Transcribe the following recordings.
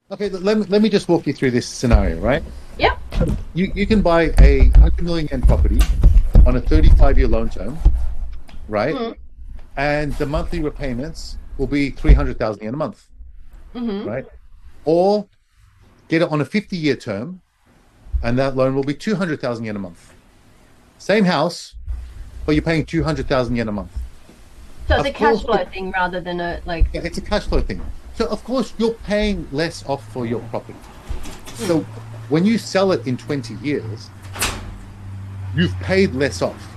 Okay, let me just walk you through this scenario, right? Yeah. You can buy a 100 million yen property on a 35-year loan term, right? Mm-hmm. And the monthly repayments will be 300,000 yen a month, Mm-hmm. right? Or get it on a 50-year term, and that loan will be 200,000 yen a month. Same house, but you're paying 200,000 yen a month. So it's a Of cash course, flow thing rather than a like. yeah, it's a cash flow thing. So of course you're paying less off for your property. So when you sell it in 20 years, you've paid less off.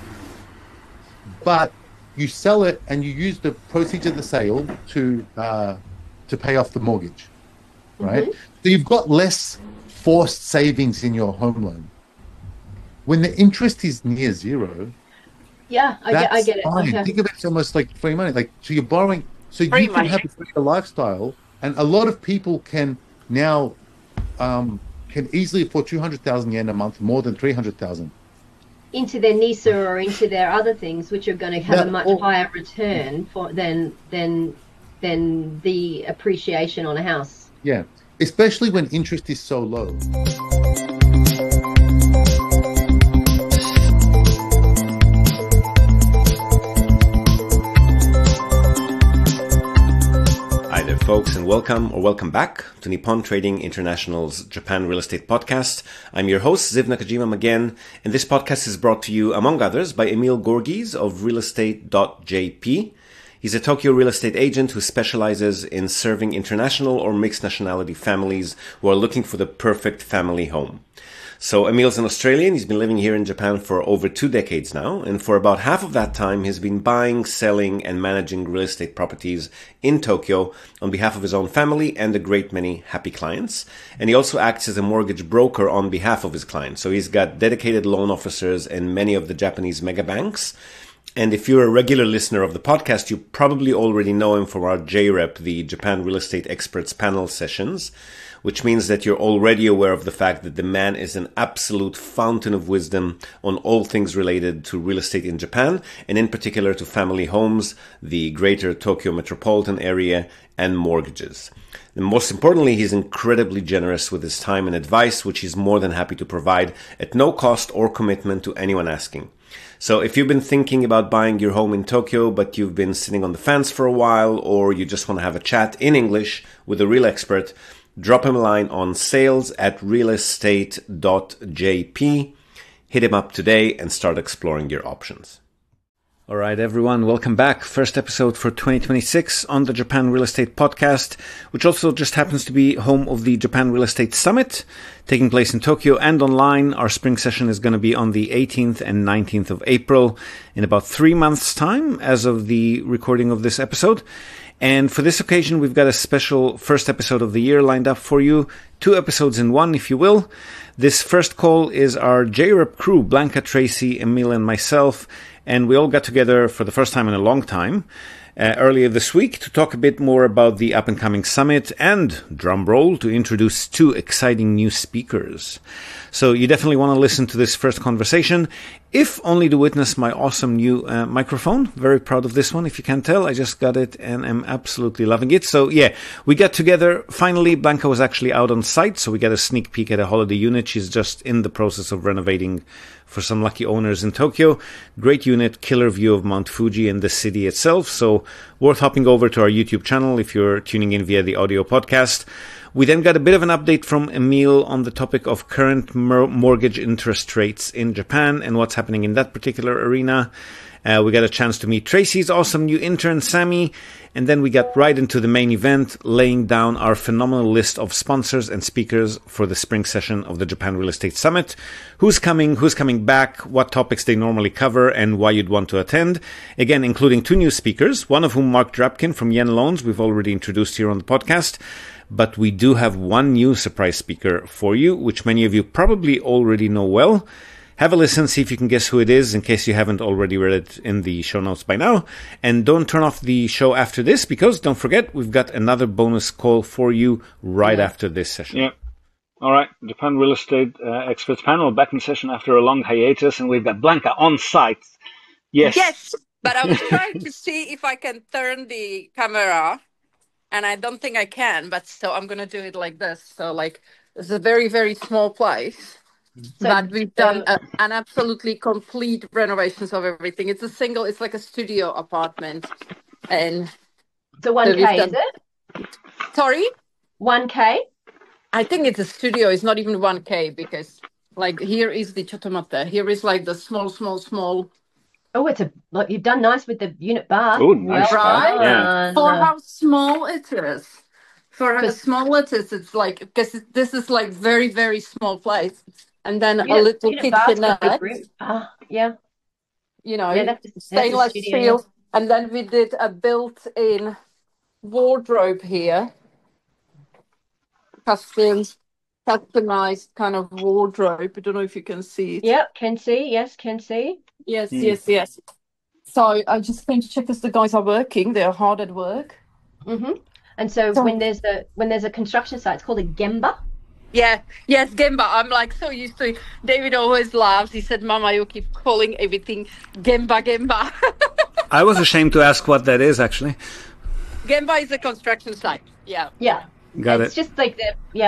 But you sell it and you use the proceeds of the sale to pay off the mortgage, right? Mm-hmm. So you've got less forced savings in your home loan. When the interest is near zero, Yeah, I that's get it. fine. Okay. Think of it as almost like free money. Like, so you're borrowing, so Free you can money. have a better lifestyle, and a lot of people can now can easily afford 200,000 yen a month, more than 300,000. Into their NISA or into their other things, which are going to have a Now, much higher return for than the appreciation on a house. yeah, especially when interest is so low. Hi there, folks, and welcome back to Nippon Trading International's Japan Real Estate Podcast. I'm your host, Ziv Nakajima again, and this podcast is brought to you, among others, by Emil Gorgies of realestate.jp. He's a Tokyo real estate agent who specializes in serving international or mixed nationality families who are looking for the perfect family home. So Emil's an Australian. He's been living here in Japan for over 2 decades now. And for about half of that time, he's been buying, selling, and managing real estate properties in Tokyo on behalf of his own family and a great many happy clients. And he also acts as a mortgage broker on behalf of his clients. So he's got dedicated loan officers in many of the Japanese mega banks. And if you're a regular listener of the podcast, you probably already know him from our JREP, the Japan Real Estate Experts panel sessions, which means that you're already aware of the fact that the man is an absolute fountain of wisdom on all things related to real estate in Japan, and in particular to family homes, the greater Tokyo metropolitan area, and mortgages. And most importantly, he's incredibly generous with his time and advice, which he's more than happy to provide at no cost or commitment to anyone asking. So if you've been thinking about buying your home in Tokyo, but you've been sitting on the fence for a while, or you just want to have a chat in English with a real expert, drop him a line on sales@realestate.jp. Hit him up today and start exploring your options. All right, everyone, welcome back. First episode for 2026 on the Japan Real Estate Podcast, which also just happens to be home of the Japan Real Estate Summit, taking place in Tokyo and online. Our spring session is going to be on the 18th and 19th of April in about 3 months' time as of the recording of this episode. And for this occasion, we've got a special first episode of the year lined up for you. 2 episodes in one, if you will. This first call is our JREP crew, Blanca, Tracy, Emil, and myself. And we all got together for the first time in a long time earlier this week to talk a bit more about the up-and-coming summit and, drum roll, to introduce 2 exciting new speakers. So you definitely want to listen to this first conversation, if only to witness my awesome new microphone. Very proud of this one, if you can tell. I just got it and I'm absolutely loving it. So yeah, we got together. Finally, Blanca was actually out on site, so we got a sneak peek at a holiday unit. She's just in the process of renovating for some lucky owners in Tokyo. Great unit, killer view of Mount Fuji and the city itself. So worth hopping over to our YouTube channel if you're tuning in via the audio podcast. We then got a bit of an update from Emil on the topic of current mortgage interest rates in Japan and what's happening in that particular arena. We got a chance to meet Tracy's awesome new intern, Sammy. And then we got right into the main event, laying down our phenomenal list of sponsors and speakers for the spring session of the Japan Real Estate Summit. Who's coming back, what topics they normally cover, and why you'd want to attend. Again, including 2 new speakers, one of whom Mark Drapkin from Yen Loans, we've already introduced here on the podcast. But we do have 1 new surprise speaker for you, which many of you probably already know well. Have a listen, see if you can guess who it is, in case you haven't already read it in the show notes by now. And don't turn off the show after this, because don't forget, we've got another bonus call for you right after this session. Yeah. All right. Japan Real Estate Experts Panel back in session after a long hiatus, and we've got Blanca on site. Yes. Yes, but I was trying to see if I can turn the camera and I don't think I can, but so I'm gonna do it like this. So like it's a very, very small place. So But we've done an absolutely complete renovations of everything. It's like a studio apartment. And so so we've 1K, is done, it? sorry? 1K? I think it's a studio. It's not even 1K because like here is the Chotomate. Here is like the small. Oh, look, you've done nice with the unit bar. Oh, nice Well bar. Yeah. done. For how small it is. For how small it is, it's like, because this is like very, very small place. And then a little unit bar's got big kitchenette, room. Yeah. you know, Yeah, that's a stainless studio, steel. And then we did a built-in wardrobe here. Customized kind of wardrobe. I don't know if you can see it. Yep, can see. Yes, can see. Yes. So I'm just going to check if the guys are working. They're hard at work. Mm-hmm. And so when there's a construction site, it's called a gemba. Yeah, yes, Gemba. I'm like so used to it. David always laughs. He said, Mama, you keep calling everything Gemba. I was ashamed to ask what that is, actually. Gemba is a construction site. Yeah. Yeah. Got It's it. just like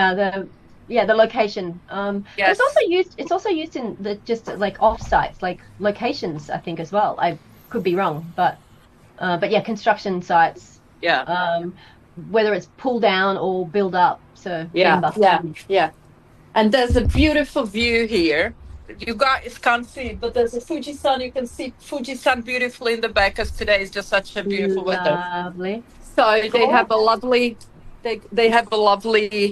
the location. Yes. It's also used in the just like off sites, like locations, I think as well. I could be wrong, but yeah, construction sites. Yeah. Whether it's pull down or build up. So Yeah. gemba. Yeah. And there's a beautiful view here. You guys can't see it, but there's a Fuji-san. You can see Fuji-san beautifully in the back because today is just such a beautiful weather. Lovely. So they have a lovely, they have a lovely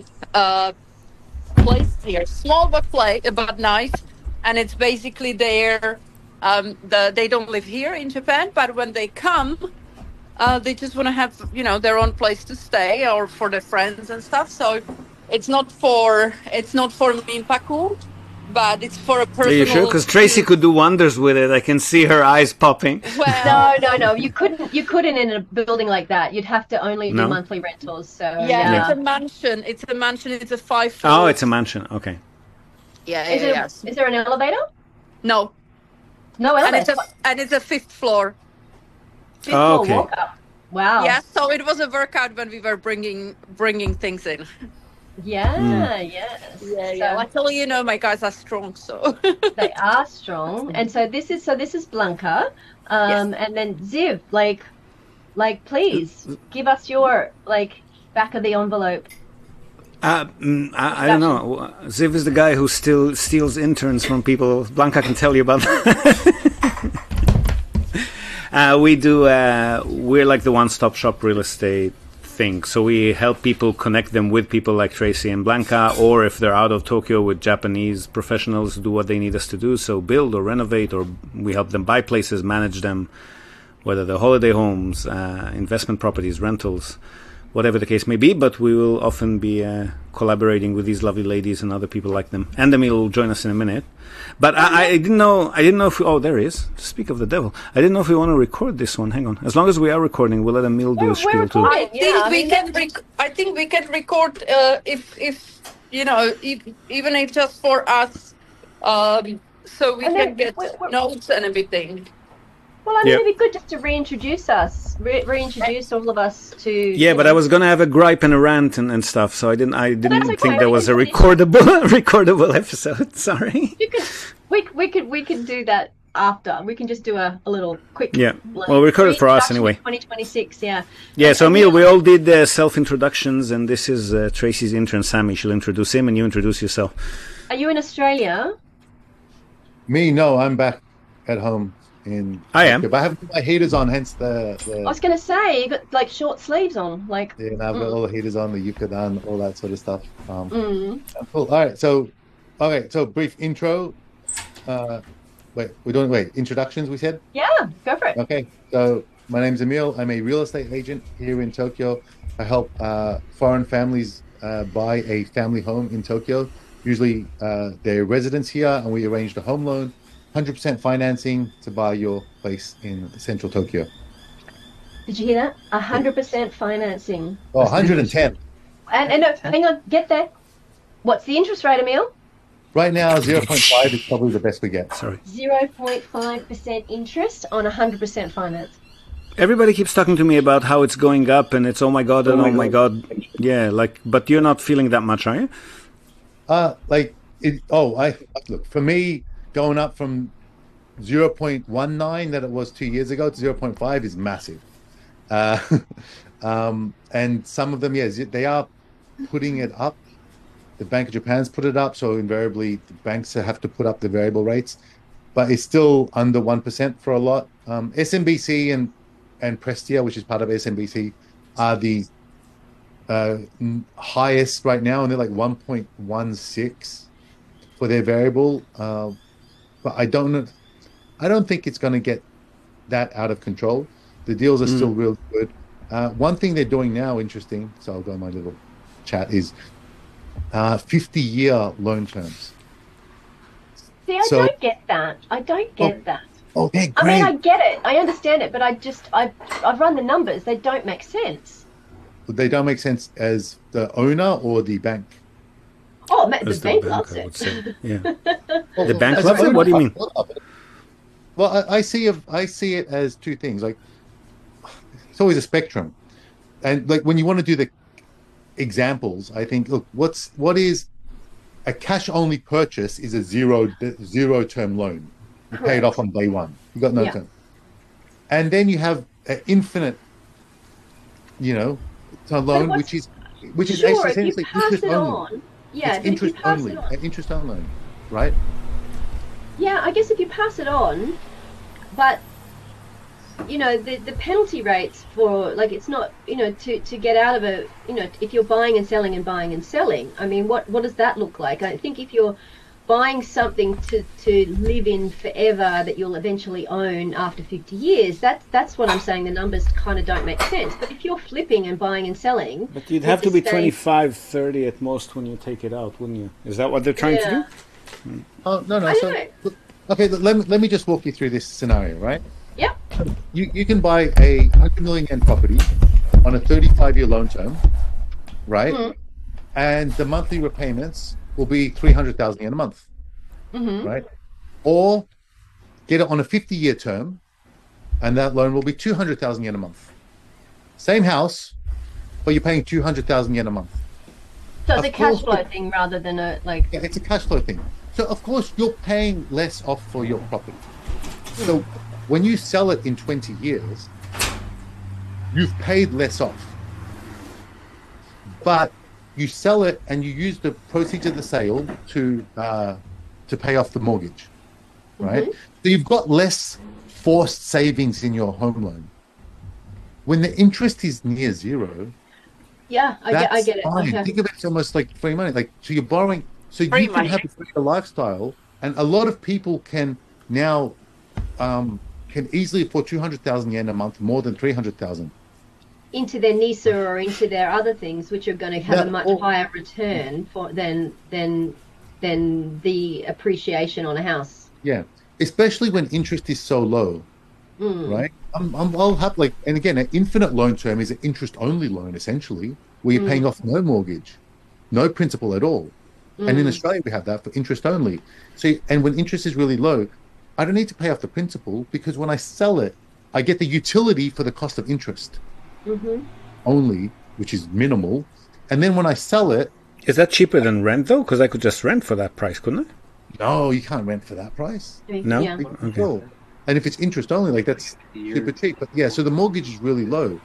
place here, small but nice, and it's basically their. They don't live here in Japan, but when they come, they just want to have their own place to stay or for their friends and stuff. So it's not for Minpaku, but it's for a personal. Are you sure? Because Tracy could do wonders with it. I can see her eyes popping. Well, No. You couldn't in a building like that. You'd have to only do monthly rentals. So yeah, it's a mansion. It's a 5-floor. Oh, it's a mansion. Okay. Yeah. Is there an elevator? No. No elevator. And it's a 5th floor. Fifth floor okay. walk up. Wow. Yeah, so it was a workout when we were bringing things in. Yeah, yes. Yeah. Luckily, my guys are strong, so They are strong. And so this is Blanca. Yes. And then Ziv, like please give us your back of the envelope. I don't know. Ziv is the guy who still steals interns from people. Blanca can tell you about that. We're like the one-stop shop real estate thing. So we help people, connect them with people like Tracy and Blanca, or if they're out of Tokyo, with Japanese professionals, do what they need us to do. So build or renovate, or we help them buy places, manage them, whether they're holiday homes, investment properties, rentals, whatever the case may be. But we will often be collaborating with these lovely ladies and other people like them. And Emil will join us in a minute. But I didn't know if we, oh, there he is. Speak of the devil. I didn't know if we want to record this one. Hang on. As long as we are recording, we'll let Emil do a spiel too. I think we can record if even if just for us, so we can get notes and everything. Well, I mean, it'd be good just to reintroduce us, reintroduce all of us to. Yeah, but I was gonna have a gripe and a rant and stuff, so I didn't okay. think there was a recordable episode. Sorry. We could do that after. We can just do a little quick. Yeah. Well, record it for us anyway. 2026. Yeah. Yeah. So Emil, we all did self introductions, and this is Tracy's intern Sammy. She'll introduce him, and you introduce yourself. Are you in Australia? Me? No, I'm back at home. I am. But I have my heaters on, hence the I was going to say you got like short sleeves on, like. Yeah, and I've got all the heaters on, the yukadan, all that sort of stuff. Mm. Cool. All right. So brief intro. Introductions. We said. Yeah, go for it. Okay. So my name's Emil. I'm a real estate agent here in Tokyo. I help foreign families buy a family home in Tokyo. Usually they're residents here, and we arranged a home loan. 100% financing to buy your place in central Tokyo. Did you hear that? 100% financing. Oh, 110. And no, hang on, get there. What's the interest rate, Emil? Right now, 0.5 is probably the best we get. Sorry. 0.5% interest on 100% finance. everybody keeps talking to me about how it's going up and it's oh my god and oh my god. Yeah, like, but you're not feeling that much, are you? Like it. Oh, I look for me going up from 0.19 that it was 2 years ago to 0.5 is massive. Uh, and some of them, yes, they are putting it up. The Bank of Japan's put it up, so invariably the banks have to put up the variable rates, but it's still under 1% for a lot. SMBC and Prestia, which is part of SMBC, are the highest right now, and they're like 1.16 for their variable. But I don't think it's going to get that out of control. The deals are still real good. One thing they're doing now, interesting, so I'll go in my little chat, is 50-year loan terms. See, I don't get that. Oh, they're great. I mean, I get it. I understand it, but I've run the numbers. They don't make sense. They don't make sense as the owner or the bank? Oh, the bank loves I would it. say. Yeah. The bank loves it? What do you mean? Well, I see it as two things. Like, it's always a spectrum. And like when you want to do the examples, I think, look, what is a cash only purchase is a zero term loan. You pay it off on day one. You got no term. And then you have an infinite, term loan, which is essentially interest only. Yeah, it's interest only. An interest only loan, right? Yeah, I guess if you pass it on, but the penalty rates for, like, it's not, to get out of a, if you're buying and selling, I mean, what does that look like? I think if you're buying something to live in forever that you'll eventually own after 50 years, that's what I'm saying. The numbers kind of don't make sense. But if you're flipping and buying and selling, but you'd have to be 25, 30 at most when you take it out, wouldn't you? Is that what they're trying to do? Oh, no. Okay, let me just walk you through this scenario, right? Yeah. You can buy a 100 million yen property on a 35-year loan term, right? Mm-hmm. And the monthly repayments will be 300,000 yen a month, right? Or get it on a 50-year term, and that loan will be 200,000 yen a month. Same house, but you're paying 200,000 yen a month. So it's a cash flow thing rather than a, like... Yeah, it's a cash flow thing. So, of course, you're paying less off for your property. So when you sell it in 20 years, you've paid less off. But you sell it and you use the proceeds of the sale to pay off the mortgage, right? So you've got less forced savings in your home loan. When the interest is near zero, I get it. Fine. Okay. Think of it as almost like free money. Like, so you're borrowing, so Free you can money. have a freer lifestyle, and a lot of people can now can easily afford 200,000 yen a month, more than 300,000. Into their NISA or into their other things, which are going to have a much higher return than the appreciation on a house. Yeah, especially when interest is so low, right? I'll have and again, an infinite loan term is an interest-only loan essentially, where you're paying off no mortgage, no principal at all. And in Australia, we have that for interest only. So, and when interest is really low, I don't need to pay off the principal because when I sell it, I get the utility for the cost of interest. Only, which is minimal, and then when I sell it, is that cheaper than rent though? Because I could just rent for that price, couldn't I? No, you can't rent for that price. No. Yeah. Okay. And if it's interest only, that's super cheap. But yeah, so the mortgage is really low,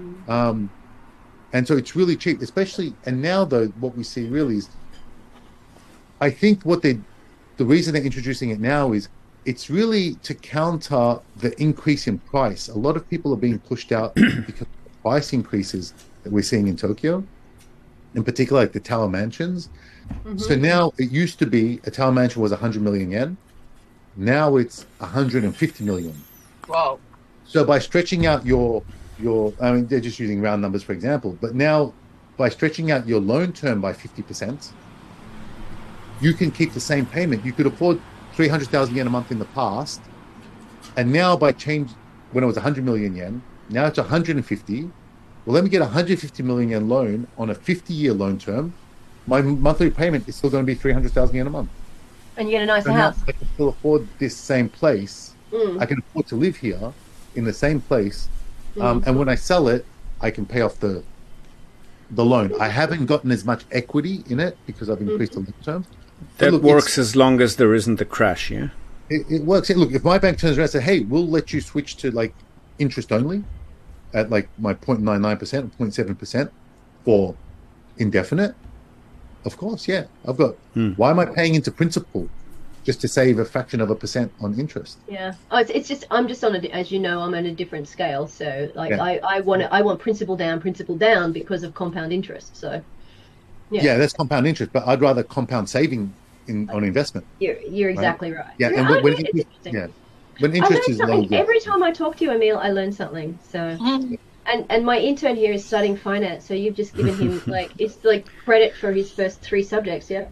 and so it's really cheap, especially. And now though, what we see really is, I think the reason they're introducing it now is it's really to counter the increase in price. A lot of people are being pushed out because price increases that we're seeing in Tokyo, in particular like the tower mansions. So now it used to be a tower mansion was 100 million yen. Now it's 150 million. Wow. So by stretching out your I mean, they're just using round numbers, for example, but now by stretching out your loan term by 50%, you can keep the same payment. You could afford 300,000 yen a month in the past, and now by change, when it was 100 million yen, now it's 150. Well, let me get 150 million yen loan on a 50-year loan term. My monthly payment is still going to be 300,000 yen a month. And you get a nicer So now house. I can still afford this same place. I can afford to live here in the same place And when I sell it, I can pay off the loan. I haven't gotten as much equity in it because I've increased the long term. That look, works as long as there isn't a crash, yeah? It works. Look, if my bank turns around and says, hey, we'll let you switch to like interest only at like my 0.99% or 0.7% for indefinite, of course, yeah. I've got, why am I paying into principal just to save a fraction of a percent on interest? Yeah. Oh, it's just, I'm just on a, as you know, I'm on a different scale. So like I want principal down because of compound interest. So yeah, that's compound interest, but I'd rather compound saving on investment. You're exactly right. Yeah, and when interest is low, every time I talk to you, Emil, I learn something. So, and my intern here is studying finance, so you've just given him it's like credit for his first 3 subjects. Yeah.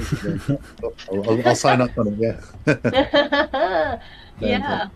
I'll sign up on it. Yeah. Yeah.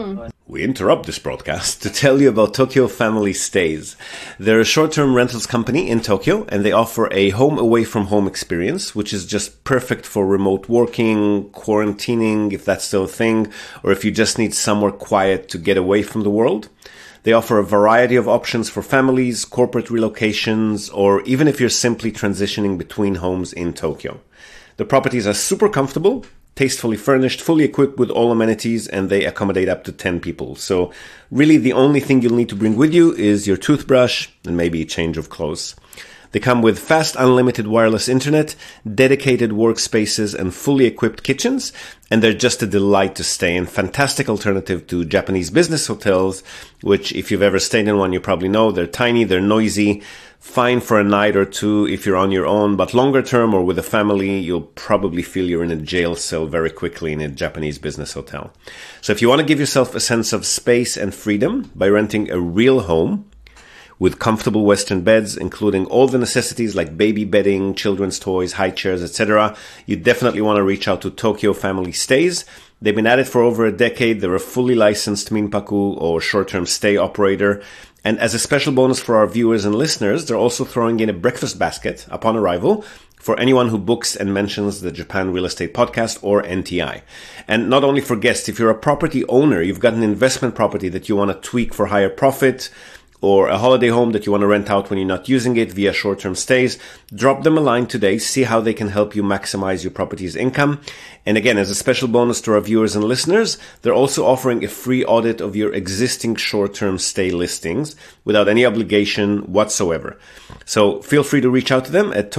We interrupt this broadcast to tell you about Tokyo Family Stays. They're a short-term rentals company in Tokyo, and they offer a home away from home experience, which is just perfect for remote working, quarantining, if that's still a thing, or if you just need somewhere quiet to get away from the world. They offer a variety of options for families, corporate relocations, or even if you're simply transitioning between homes in Tokyo. The properties are super comfortable, tastefully furnished, fully equipped with all amenities, and they accommodate up to 10 people. So really the only thing you'll need to bring with you is your toothbrush and maybe a change of clothes. They come with fast unlimited wireless internet, dedicated workspaces, and fully equipped kitchens, and they're just a delight to stay in. Fantastic alternative to Japanese business hotels, which if you've ever stayed in one, you probably know they're tiny, they're noisy, fine for a night or two if you're on your own, but longer term or with a family, you'll probably feel you're in a jail cell very quickly in a Japanese business hotel. So if you want to give yourself a sense of space and freedom by renting a real home with comfortable Western beds, including all the necessities like baby bedding, children's toys, high chairs, etc., you definitely want to reach out to Tokyo Family Stays. They've been at it for over a decade. They're a fully licensed Minpaku or short-term stay operator. And as a special bonus for our viewers and listeners, they're also throwing in a breakfast basket upon arrival for anyone who books and mentions the Japan Real Estate Podcast or NTI. And not only for guests, if you're a property owner, you've got an investment property that you want to tweak for higher profit, or a holiday home that you want to rent out when you're not using it via short-term stays, drop them a line today, see how they can help you maximize your property's income. And again, as a special bonus to our viewers and listeners, they're also offering a free audit of your existing short-term stay listings without any obligation whatsoever. So feel free to reach out to them at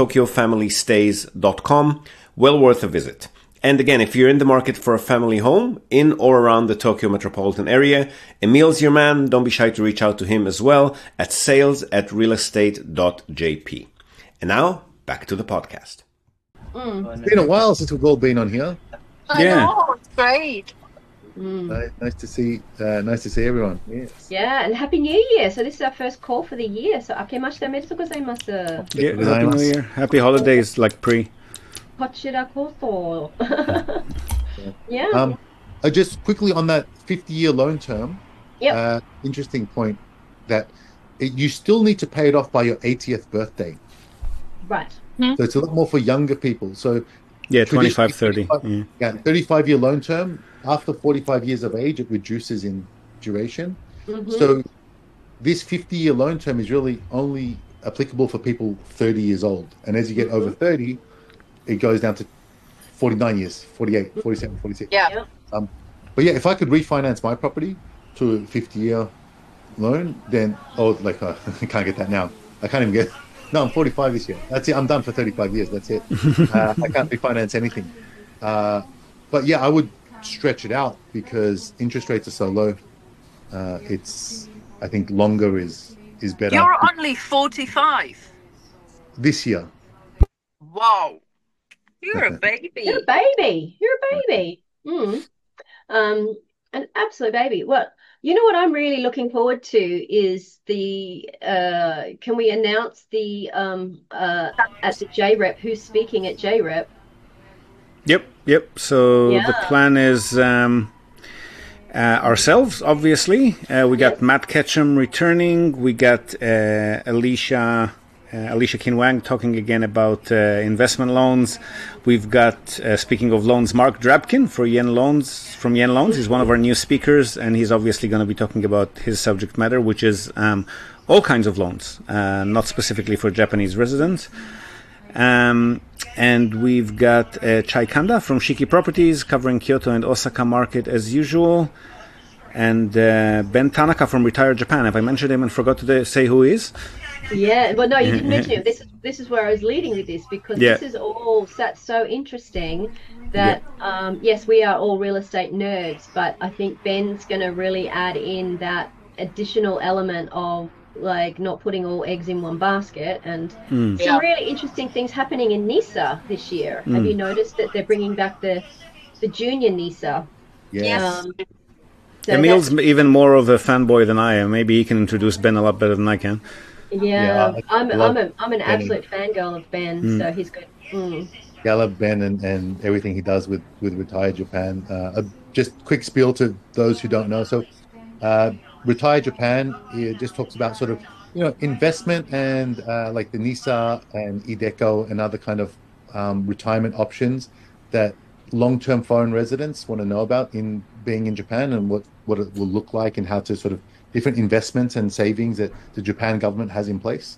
tokyofamilystays.com. Well worth a visit. And again, if you're in the market for a family home in or around the Tokyo metropolitan area, Emil's your man. Don't be shy to reach out to him as well at sales@realestate.jp. And now, back to the podcast. It's been a while since we've all been on here. I know, it's great. Nice to see everyone. Yes. Yeah, and Happy New Year. So this is our first call for the year. So akemashite omedetou gozaimasu. Yeah, Happy New Year. Happy holidays, like pre. Yeah. Just quickly on that 50-year loan term. Yep. Interesting point that you still need to pay it off by your 80th birthday. Right. So it's a lot more for younger people. So yeah, 25, 30. 35-year loan term. After 45 years of age, it reduces in duration. So this 50-year loan term is really only applicable for people 30 years old. And as you get over 30, it goes down to 49 years, 48, 47, 46. Yeah. But yeah, if I could refinance my property to a 50-year loan, then, I can't get that now. I can't even get, no, I'm 45 this year. That's it. I'm done for 35 years. That's it. I can't refinance anything. But yeah, I would stretch it out because interest rates are so low. I think longer is better. You're only 45. This year. Wow. You're a baby. You're a baby. An absolute baby. Well, you know what I'm really looking forward to is the can we announce the at the JREP who's speaking at JREP? Yep. So the plan is ourselves, obviously. We got Matt Ketchum returning. We got Alicia Alicia Kinwang talking again about investment loans. We've got, speaking of loans, Mark Drabkin from Yen Loans. He's one of our new speakers, and he's obviously going to be talking about his subject matter, which is all kinds of loans, not specifically for Japanese residents. And we've got Chai Kanda from Shiki Properties covering Kyoto and Osaka market as usual. And Ben Tanaka from Retired Japan. Have I mentioned him and forgot to say who he is? Yeah, well, no, you didn't mention him. This is where I was leading with this, because this is all so interesting that, yes, we are all real estate nerds, but I think Ben's going to really add in that additional element of, like, not putting all eggs in one basket, and some really interesting things happening in NISA this year. Have you noticed that they're bringing back the junior NISA? Yes. So Emil's even more of a fanboy than I am. Maybe he can introduce Ben a lot better than I can. Yeah, I'm an absolute fangirl of Ben, so he's good. Yeah, I love Ben and everything he does with Retired Japan. Just quick spiel to those who don't know. So, Retired Japan, it just talks about sort of, investment and like the NISA and iDeCo and other kind of retirement options that long-term foreign residents want to know about in being in Japan, and what it will look like, and how to sort of different investments and savings that the Japan government has in place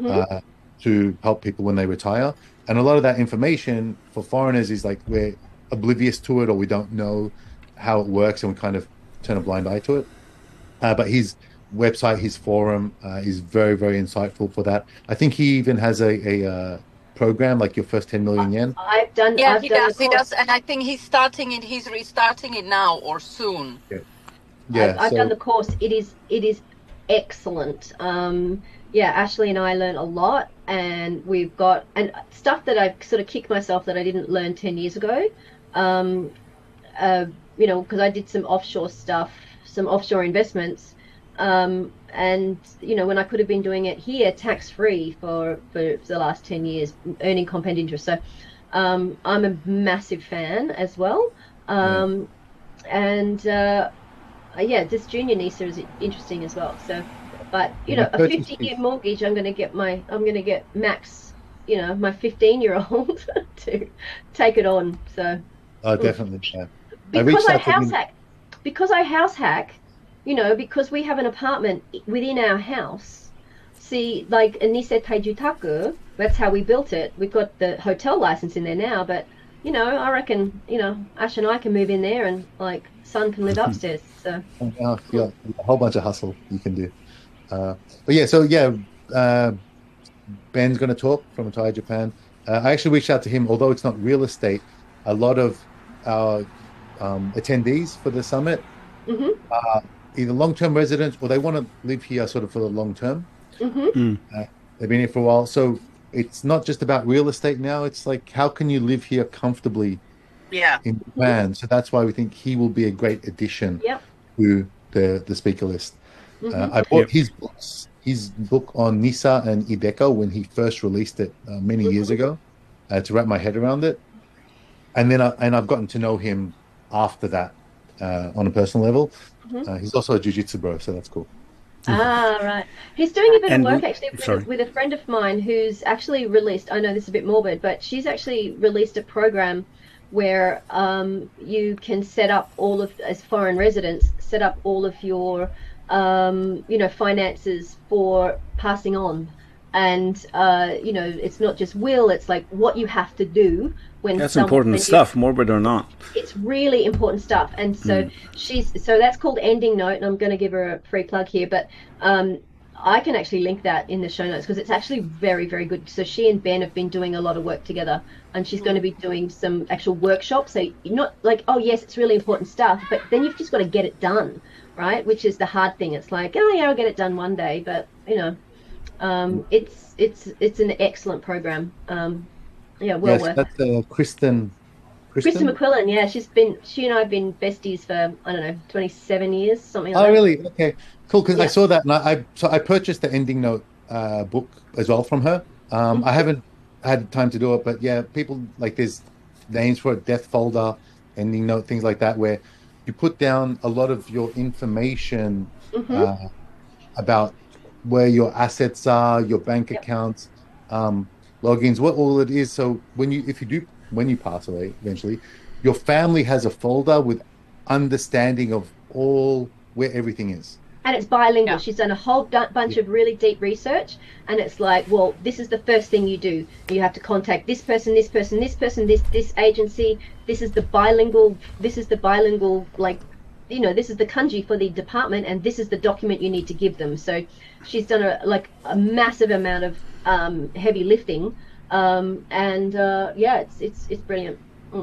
to help people when they retire. And a lot of that information for foreigners is like we're oblivious to it, or we don't know how it works, and we kind of turn a blind eye to it. But his website, his forum is very, very insightful for that. I think he even has a program like Your First 10 Million Yen. I've done. Yeah, he does, and I think he's restarting it now or soon. Yeah, I've done the course. It is excellent. Ashley and I learned a lot, and we've got stuff that I've sort of kicked myself that I didn't learn 10 years ago. Because I did some offshore stuff, some offshore investments. And when I could have been doing it here tax-free for the last 10 years, earning compound interest. So I'm a massive fan as well. This junior NISA is interesting as well. So, but a 50-year mortgage, I'm going to get Max, my 15-year-old to take it on. So. Oh, definitely. Yeah. Because I house hack. Because we have an apartment within our house. See, like a Nisei Taijutaku, that's how we built it. We've got the hotel license in there now, but, I reckon, Ash and I can move in there, and, like, Son can live upstairs. So. Yeah, a whole bunch of hustle you can do. Ben's going to talk from Retired Japan. I actually reached out to him, although it's not real estate. A lot of our attendees for the summit are either long-term residents, or they want to live here sort of for the long term. They've been here for a while. So it's not just about real estate now. It's like, how can you live here comfortably in Japan? So that's why we think he will be a great addition to the speaker list. I bought his book on NISA and iDeCo when he first released it many years ago to wrap my head around it. And then I've gotten to know him after that on a personal level. He's also a jiu-jitsu bro, so that's cool. Right. He's doing a bit of work actually with a friend of mine who's actually released, I know this is a bit morbid, but she's actually released a program where you can set up as foreign residents, set up all of your, finances for passing on. And, it's not just will, it's like what you have to do when that's important stuff, morbid or not. It's really important stuff. And so so that's called Ending Note, and I'm going to give her a free plug here, but I can actually link that in the show notes because it's actually very, very good. So she and Ben have been doing a lot of work together, and she's going to be doing some actual workshops. So you're not like, oh yes, it's really important stuff, but then you've just got to get it done, right? Which is the hard thing. It's like, oh yeah, I'll get it done one day, but it's an excellent program. Worth. That's Kristen McQuillan. Yeah, she and I have been besties for 27 years, something like that. Oh, really? Okay, cool. Because I saw that, and I purchased the Ending Note book as well from her. I haven't had time to do it, but yeah, people like there's names for it, Death Folder, Ending Note, things like that, where you put down a lot of your information about where your assets are, your bank accounts, logins. What all it is. So when you pass away eventually, your family has a folder with understanding of all where everything is. And it's bilingual. Yeah. She's done a whole bunch of really deep research, and it's like, well, this is the first thing you do. You have to contact this person, this person, this person, this agency. This is the bilingual, like, this is the kanji for the department, and this is the document you need to give them. So she's done a massive amount of heavy lifting, and it's brilliant.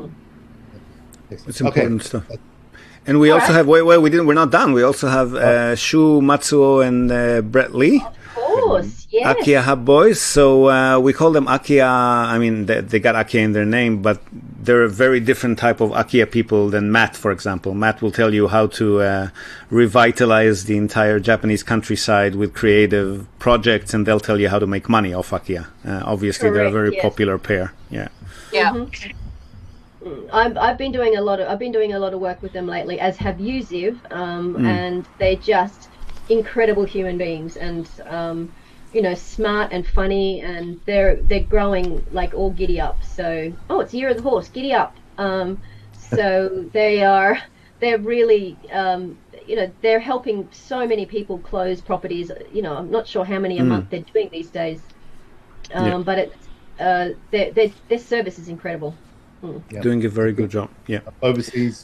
It's important stuff. And we also have, we're not done. We also have Shu Matsuo and Brett Lee. Of course, yes. Akiya Hub Boys. So we call them Akiya. I mean, they got Akiya in their name, but they're a very different type of Akiya people than Matt, for example. Matt will tell you how to revitalize the entire Japanese countryside with creative projects, and they'll tell you how to make money off Akiya. Obviously, they're a very popular pair. Yeah. Yeah. Mm-hmm. I've been doing a lot of work with them lately, as have you, Ziv, and they're just incredible human beings, and smart and funny, and they're growing like all giddy up. So it's Year of the Horse, giddy up. So they're really they're helping so many people close properties. I'm not sure how many a month they're doing these days, but their service is incredible. Yeah. Doing a very good job. Yeah. Overseas,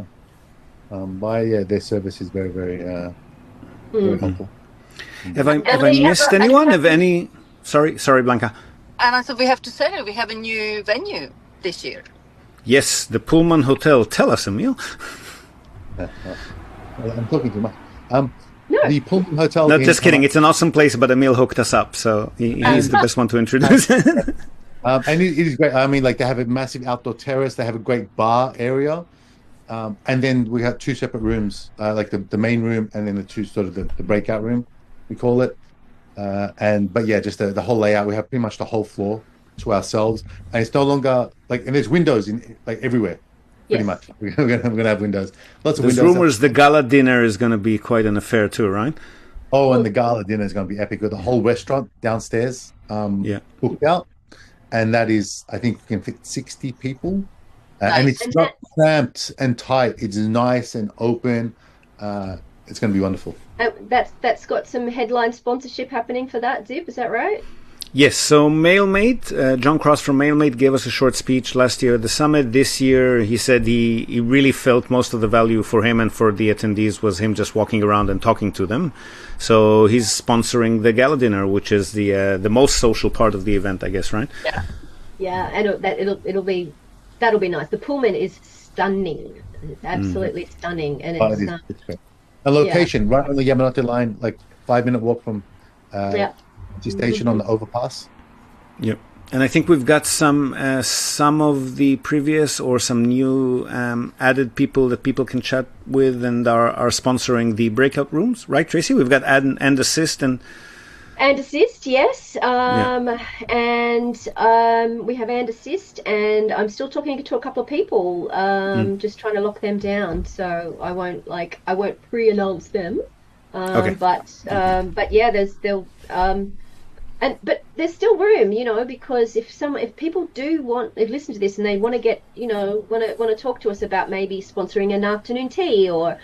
their service is very, very, very helpful. Have I missed anyone? Have any? Sorry, Blanca. And I thought we have to say we have a new venue this year. Yes, the Pullman Hotel. Tell us, Emil. I'm talking too much. No. The Pullman Hotel. No, just kidding. It's an awesome place, but Emil hooked us up, so he's the best one to introduce. And it is great. I mean, like, they have a massive outdoor terrace. They have a great bar area. And then we have two separate rooms, like the main room and then the two sort of the breakout room, we call it. Just the whole layout. We have pretty much the whole floor to ourselves. And it's no longer and there's windows in everywhere. Pretty much. We're gonna have windows. Lots of There's windows. rumors the gala dinner is going to be quite an affair too, right? Oh, and the gala dinner is going to be epic with the whole restaurant downstairs booked out. And that is, I think, we can fit 60 people. Nice. And it's not cramped and tight. It's nice and open. It's going to be wonderful. That's got some headline sponsorship happening for that, Zip. Is that right? Yes. So MailMate, John Cross from MailMate gave us a short speech last year at the summit. This year, he said he really felt most of the value for him and for the attendees was him just walking around and talking to them. So he's sponsoring the gala dinner, which is the most social part of the event, I guess, right? Yeah. Yeah, and that'll be nice. The Pullman is stunning. It's absolutely stunning, and it's great. A location right on the Yamanote line, like 5-minute walk from station on the overpass. Yep. And I think we've got some of the previous or some new added people that people can chat with and are sponsoring the breakout rooms, right, Tracy? We've got and assist and assist, yes. And we have and assist, and I'm still talking to a couple of people, just trying to lock them down. So I won't pre-announce them. Okay. But yeah, but there's still room, because if people listen to this and they want to get, want to talk to us about maybe sponsoring an afternoon tea or,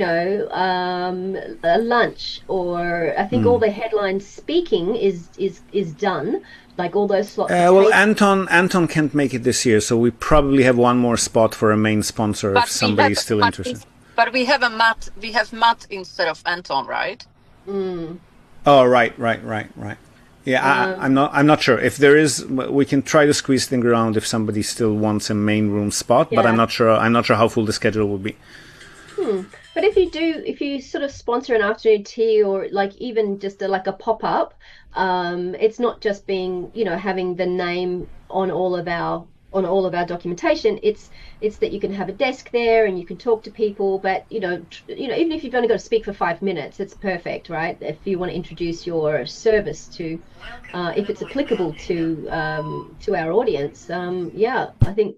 a lunch, or I think all the headline speaking is done, like all those slots. Anton can't make it this year, so we probably have one more spot for a main sponsor if somebody's still interested. But we have Matt instead of Anton, right? Oh, right. Yeah, I'm not sure if there is. We can try to squeeze things around if somebody still wants a main room spot, but I'm not sure how full the schedule will be. But if you sort of sponsor an afternoon tea or like even just a pop up, it's not just being having the name on all of our documentation. It's that you can have a desk there and you can talk to people, but even if you've only got to speak for 5 minutes, it's perfect, right? If you want to introduce your service to, if it's applicable to our audience, I think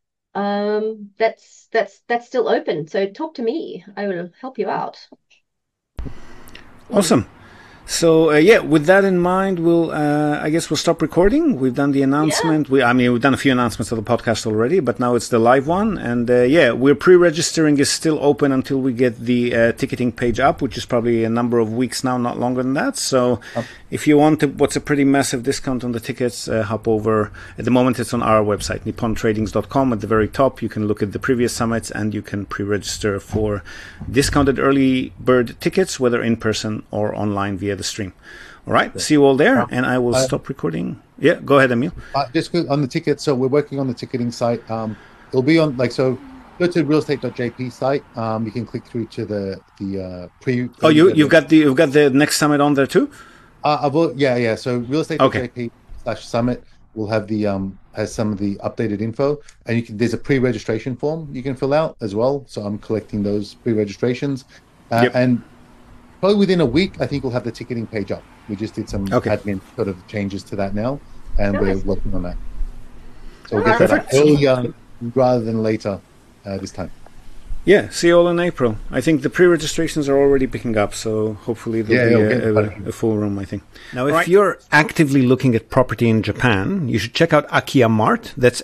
that's still open. So talk to me. I will help you out. Awesome. So yeah, with that in mind, I guess we'll stop recording. We've done the announcement. We've done a few announcements of the podcast already, but now it's the live one. And yeah, we're pre-registering is still open until we get the ticketing page up, which is probably a number of weeks now, not longer than that. So if you want what's a pretty massive discount on the tickets, hop over. At the moment, it's on our website, nippontradings.com. At the very top, you can look at the previous summits and you can pre-register for discounted early bird tickets, whether in person or online via the stream. All right, see you all there, and I will stop recording. Yeah, go ahead, Emil. Just on the ticket. So we're working on the ticketing site. It'll be on so go to realestate.jp site. You can click through to the pre. Oh, you've got the next summit on there too. Yeah. So realestate.jp/summit will have the has some of the updated info, and there's a pre-registration form you can fill out as well. So I'm collecting those pre-registrations, and probably within a week, I think we'll have the ticketing page up. We just did some admin sort of changes to that now, and we're working on that. So we'll get that up earlier rather than later this time. Yeah, see you all in April. I think the pre-registrations are already picking up, so hopefully there'll be a full room, I think. Now, if you're actively looking at property in Japan, you should check out Akiya Mart. That's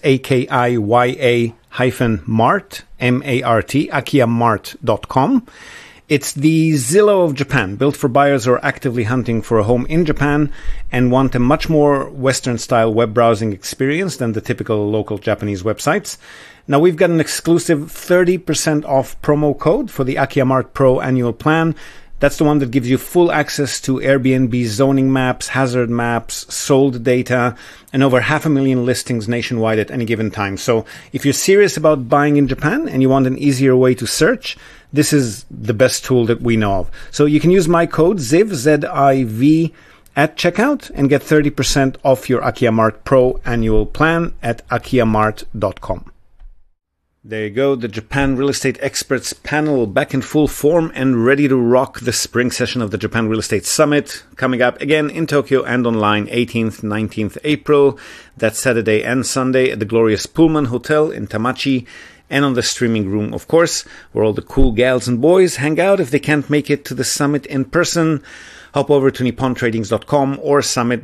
AKIYA-Mart, M-A-R-T, akiyamart.com. It's the Zillow of Japan, built for buyers who are actively hunting for a home in Japan and want a much more Western-style web browsing experience than the typical local Japanese websites. Now, we've got an exclusive 30% off promo code for the Akiya Mart Pro annual plan. That's the one that gives you full access to Airbnb zoning maps, hazard maps, sold data, and over 500,000 listings nationwide at any given time. So if you're serious about buying in Japan and you want an easier way to search, this is the best tool that we know of. So you can use my code ZIV, Z-I-V, at checkout and get 30% off your Akiya Mart Pro annual plan at akiyamart.com. There you go, the Japan Real Estate Experts panel back in full form and ready to rock the spring session of the Japan Real Estate Summit, coming up again in Tokyo and online 18th, 19th April. That's Saturday and Sunday at the glorious Pullman Hotel in Tamachi, and on the streaming room, of course, where all the cool gals and boys hang out if they can't make it to the summit in person. Hop over to nippontradings.com or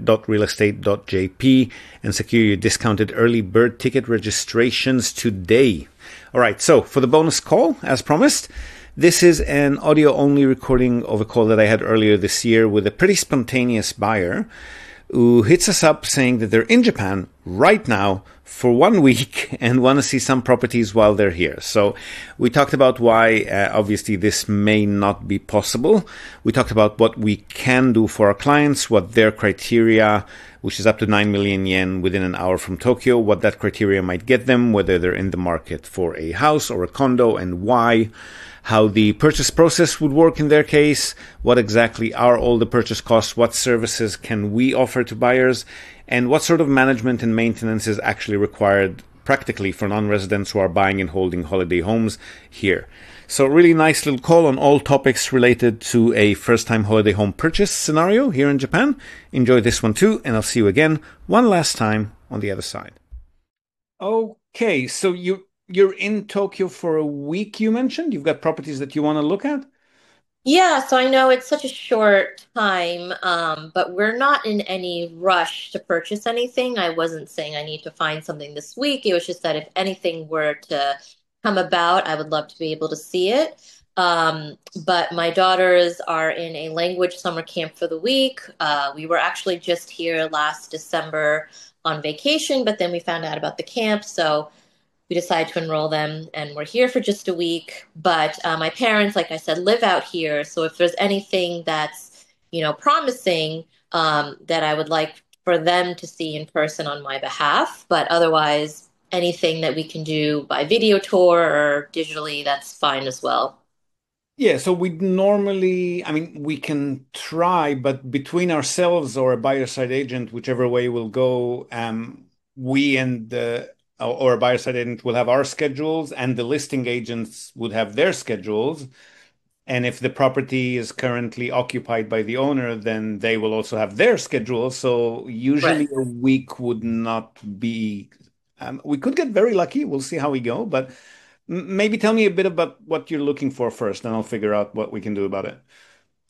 summit.realestate.jp and secure your discounted early bird ticket registrations today. All right, so for the bonus call, as promised, this is an audio-only recording of a call that I had earlier this year with a pretty spontaneous buyer who hits us up saying that they're in Japan right now for 1 week and want to see some properties while they're here. So we talked about why obviously this may not be possible. We talked about what we can do for our clients, what their criteria, which is up to 9 million yen within an hour from Tokyo, what that criteria might get them, whether they're in the market for a house or a condo and why, how the purchase process would work in their case, what exactly are all the purchase costs, what services can we offer to buyers, and what sort of management and maintenance is actually required practically for non-residents who are buying and holding holiday homes here. So really nice little call on all topics related to a first-time holiday home purchase scenario here in Japan. Enjoy this one too, and I'll see you again one last time on the other side. Okay, so you're in Tokyo for a week, you mentioned? You've got properties that you want to look at? Yeah, so I know it's such a short time, but we're not in any rush to purchase anything. I wasn't saying I need to find something this week. It was just that if anything were to come about, I would love to be able to see it. But my daughters are in a language summer camp for the week. We were actually just here last December on vacation, but then we found out about the camp, so we decided to enroll them, and we're here for just a week. But my parents, like I said, live out here. So if there's anything that's, promising, that I would like for them to see in person on my behalf. But otherwise, anything that we can do by video tour or digitally, that's fine as well. Yeah, so we can try, but between ourselves or a buyer side agent, whichever way we'll go, we and or a buyer side agent will have our schedules and the listing agents would have their schedules. And if the property is currently occupied by the owner, then they will also have their schedule. So usually a week would not be, we could get very lucky. We'll see how we go, but maybe tell me a bit about what you're looking for first, and I'll figure out what we can do about it.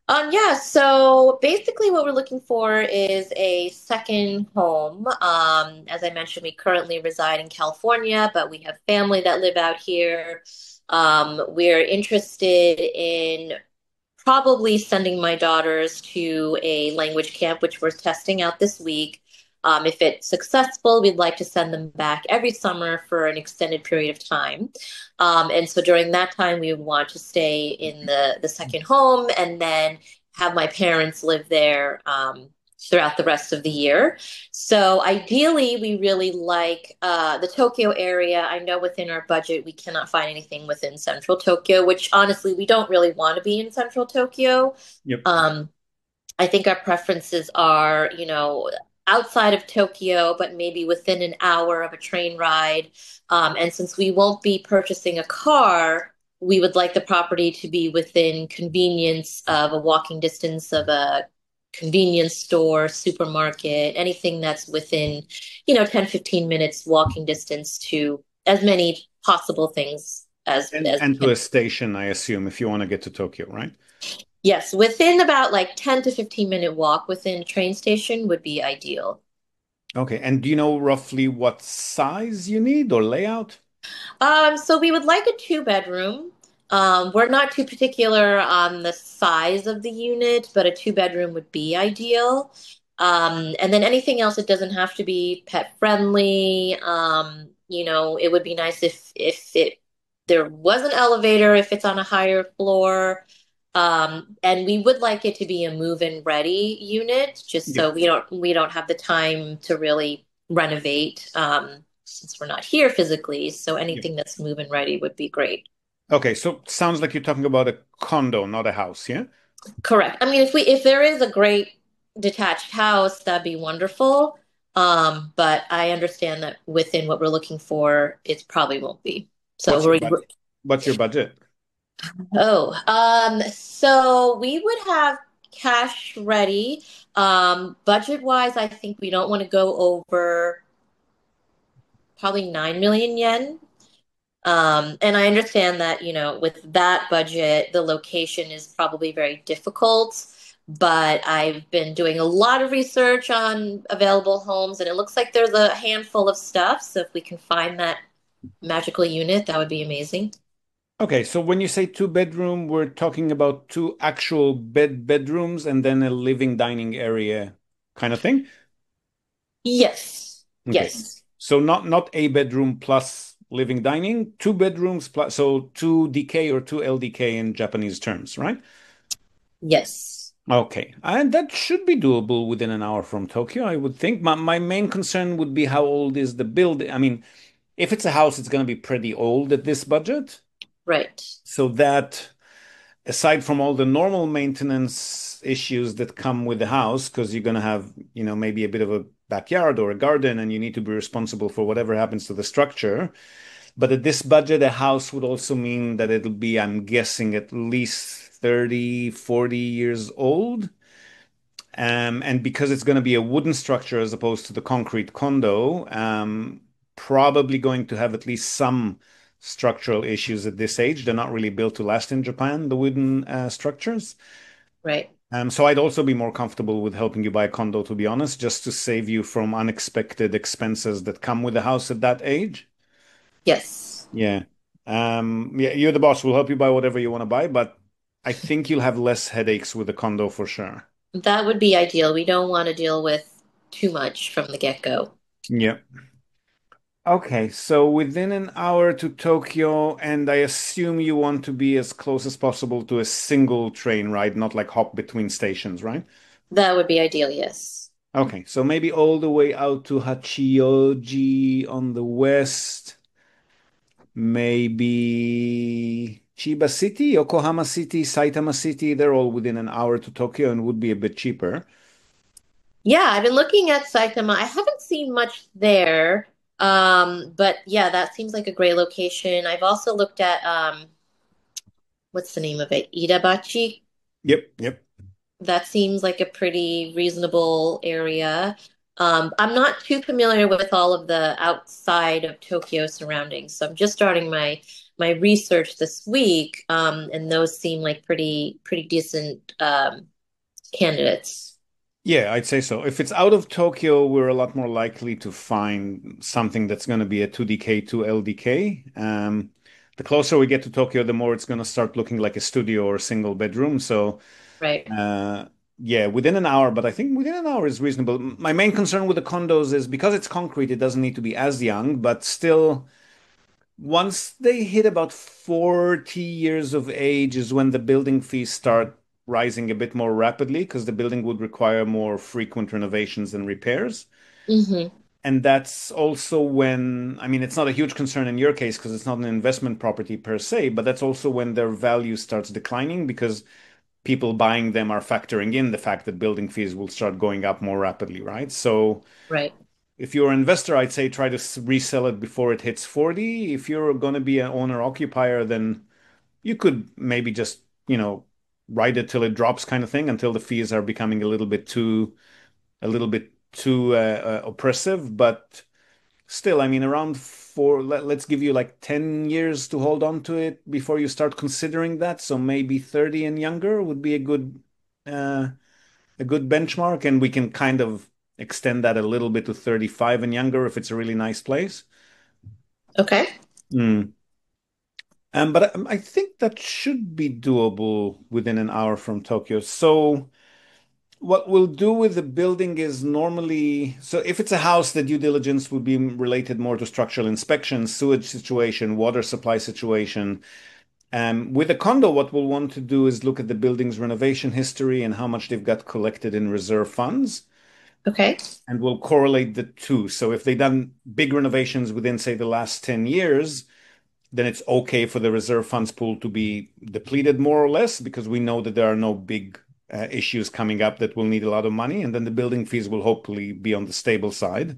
Yeah, so basically what we're looking for is a second home. As I mentioned, we currently reside in California, but we have family that live out here. We're interested in probably sending my daughters to a language camp, which we're testing out this week. If it's successful, we'd like to send them back every summer for an extended period of time. And so during that time, we would want to stay in the second home and then have my parents live there throughout the rest of the year. So ideally, we really like the Tokyo area. I know within our budget, we cannot find anything within central Tokyo, which honestly, we don't really want to be in central Tokyo. Yep. I think our preferences are, outside of Tokyo, but maybe within an hour of a train ride. And since we won't be purchasing a car, we would like the property to be within convenience of a walking distance of a convenience store, supermarket, anything that's within, 10, 15 minutes walking distance to as many possible things And to a station, I assume, if you want to get to Tokyo, right? Yes, within about like 10 to 15-minute walk within a train station would be ideal. Okay. And do you know roughly what size you need or layout? So we would like a two-bedroom. We're not too particular on the size of the unit, but a two-bedroom would be ideal. And then anything else, it doesn't have to be pet friendly. It would be nice if there was an elevator, if it's on a higher floor. And we would like it to be a move-in ready unit, just so Yep. we don't have the time to really renovate, since we're not here physically. So Yep. anything that's move-in ready would be great. Okay. So sounds like you're talking about a condo, not a house, yeah? Correct. I mean, if there is a great detached house, that'd be wonderful. But I understand that within what we're looking for, it probably won't be. So What's your budget? What's your budget? so we would have cash ready. Budget wise, I think we don't want to go over probably 9 million yen. And I understand that, with that budget, the location is probably very difficult. But I've been doing a lot of research on available homes, and it looks like there's a handful of stuff. So if we can find that magical unit, that would be amazing. Okay, so when you say two bedroom, we're talking about two actual bedrooms and then a living dining area kind of thing? Yes. Okay. Yes. So not a bedroom plus living dining, two bedrooms plus, so two DK or two LDK in Japanese terms, right? Yes. Okay, and that should be doable within an hour from Tokyo, I would think. My main concern would be how old is the building? I mean, if it's a house, it's going to be pretty old at this budget. Right. So that, aside from all the normal maintenance issues that come with the house, because you're going to have, maybe a bit of a backyard or a garden, and you need to be responsible for whatever happens to the structure. But at this budget, a house would also mean that it'll be, I'm guessing, at least 30, 40 years old. And because it's going to be a wooden structure as opposed to the concrete condo, probably going to have at least some structural issues at this age. They're not really built to last in Japan, the wooden structures. Right. So I'd also be more comfortable with helping you buy a condo, to be honest, just to save you from unexpected expenses that come with a house at that age. Yes. Yeah. Yeah, you're the boss. We'll help you buy whatever you want to buy, but I think you'll have less headaches with the condo for sure. That would be ideal. We don't want to deal with too much from the get-go. Yeah. Okay, so within an hour to Tokyo, and I assume you want to be as close as possible to a single train ride, not like hop between stations, right? That would be ideal, yes. Okay, so maybe all the way out to Hachioji on the west, maybe Chiba City, Yokohama City, Saitama City, they're all within an hour to Tokyo and would be a bit cheaper. Yeah, I've been looking at Saitama. I haven't seen much there. But yeah, that seems like a great location. I've also looked at what's the name of it? Idabachi. Yep, yep. That seems like a pretty reasonable area. I'm not too familiar with all of the outside of Tokyo surroundings, so I'm just starting my my research this week, and those seem like pretty decent candidates. Yeah, I'd say so. If it's out of Tokyo, we're a lot more likely to find something that's going to be a 2DK to LDK. The closer we get to Tokyo, the more it's going to start looking like a studio or a single bedroom. So, Right. uh, yeah, within an hour, but I think within an hour is reasonable. My main concern with the condos is because it's concrete, it doesn't need to be as young, but still, once they hit about 40 years of age is when the building fees start rising a bit more rapidly because the building would require more frequent renovations and repairs. Hmm. And that's also when, I mean, it's not a huge concern in your case because it's not an investment property per se, but that's also when their value starts declining because people buying them are factoring in the fact that building fees will start going up more rapidly, right? So Right. if you're an investor, I'd say try to resell it before it hits 40. If you're going to be an owner occupier, then you could maybe just, ride it till it drops kind of thing until the fees are becoming a little bit too oppressive. But still, I mean, around let's give you like 10 years to hold on to it before you start considering that. So maybe 30 and younger would be uh, a good benchmark, and we can kind of extend that a little bit to 35 and younger if it's a really nice place. Okay. Mm. But I think that should be doable within an hour from Tokyo. So what we'll do with the building is normally, so if it's a house, the due diligence would be related more to structural inspection, sewage situation, water supply situation. With a condo, what we'll want to do is look at the building's renovation history and how much they've got collected in reserve funds. Okay. And we'll correlate the two. So if they've done big renovations within, say, the last 10 years, then it's okay for the reserve funds pool to be depleted more or less because we know that there are no big issues coming up that will need a lot of money. And then the building fees will hopefully be on the stable side.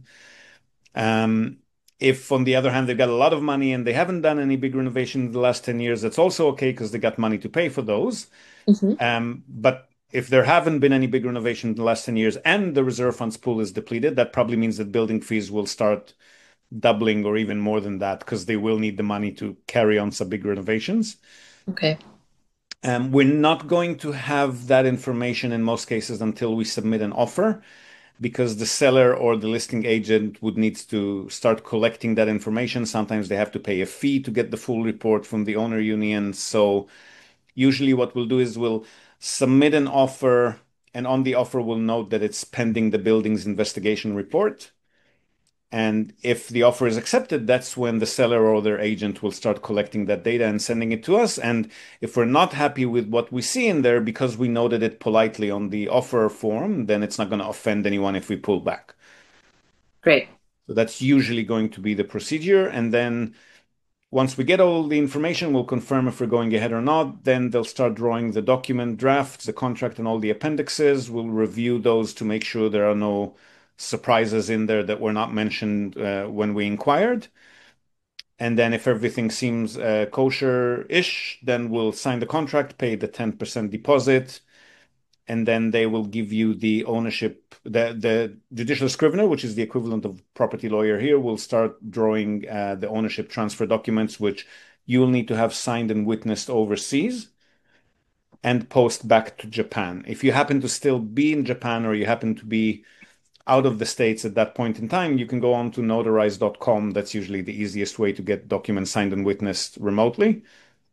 Um, if, on the other hand, they've got a lot of money and they haven't done any big renovation in the last 10 years, that's also okay because they got money to pay for those. Hmm. But if there haven't been any big renovation in the last 10 years and the reserve funds pool is depleted, that probably means that building fees will start doubling or even more than that because they will need the money to carry on some big renovations. Okay. We're not going to have that information in most cases until we submit an offer because the seller or the listing agent would need to start collecting that information. Sometimes they have to pay a fee to get the full report from the owner union. So usually what we'll do is we'll submit an offer, and on the offer we'll note that it's pending the building's investigation report. And if the offer is accepted, that's when the seller or their agent will start collecting that data and sending it to us. And if we're not happy with what we see in there because we noted it politely on the offer form, then it's not going to offend anyone if we pull back. Great. So that's usually going to be the procedure. And then once we get all the information, we'll confirm if we're going ahead or not. Then they'll start drawing the document drafts, the contract, and all the appendixes. We'll review those to make sure there are no surprises in there that were not mentioned when we inquired. And then if everything seems kosher-ish, then we'll sign the contract, pay the 10% deposit, and then they will give you the ownership. The judicial scrivener, which is the equivalent of property lawyer here, will start drawing the ownership transfer documents, which you'll need to have signed and witnessed overseas and post back to Japan. If you happen to still be in Japan or you happen to be out of the States at that point in time, you can go on to notarize.com. That's usually the easiest way to get documents signed and witnessed remotely.